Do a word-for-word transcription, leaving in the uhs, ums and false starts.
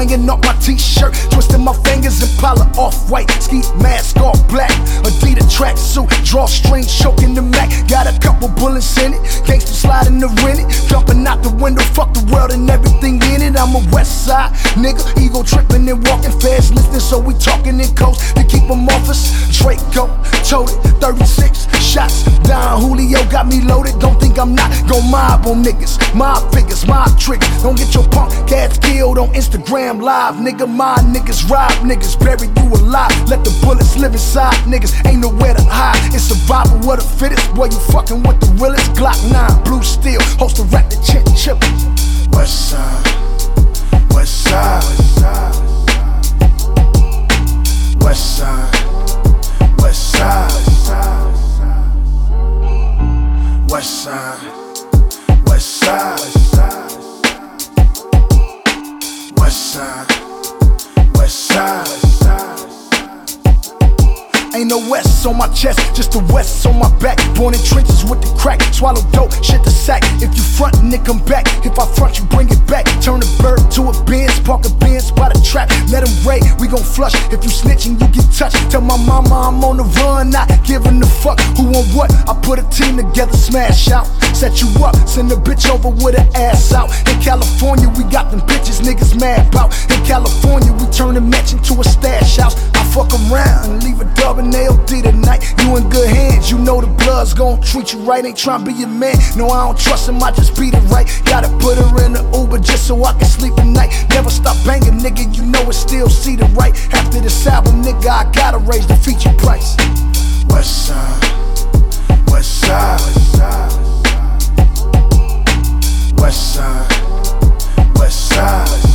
swinging up my t-shirt, twisting my fingers, Impala off-white, ski mask all black, Adidas tracksuit, drawstring choking the Mac. Got a couple bullets in it, gangsta sliding the rent it, jumping out the window, fuck the world and everything in it. I'm a west side nigga, ego tripping and walking fast, listening, so we talking in coast to keep them off us. Draco, toted, thirty-six shots down, Julio got me loaded. Don't think I'm not gon' mob on niggas, mob figures, mob triggers. Don't get your punk cats killed on Instagram live, nigga. My niggas rob niggas, bury you alive. Let the bullets live inside niggas, ain't nowhere to hide. It's survival of the fittest, boy. You fucking with the realest. Glock nine, blue steel, host a rap the chin chip. West side, west side, west side, west side, west side, west side, west side, west side. Ain't no west on my chest, just the west on my back. Born in trenches with the crack, swallow dope, shit the sack. If you frontin', it come back. If I front, you bring it back. Turn a bird to a Benz, park a Benz by the trap. Let him raid, we gon' flush. If you snitchin', you get touched. Tell my mama I'm on the run, not giving a fuck who on what. I put a team together, smash out, set you up, send a bitch over with her ass out. In California, we got them bitches niggas mad bout. In California, we turn a match into a stash house. I fuck around and leave a dub and L D tonight. You in good hands, you know the blood's gon' treat you right. Ain't tryna be your man, no I don't trust him, I just beat it right. Gotta put her in the Uber just so I can sleep at night. Never stop banging, nigga, you know it still see the right. After this album, nigga, I gotta raise the feature price. West side, west side, west side, west side, west side.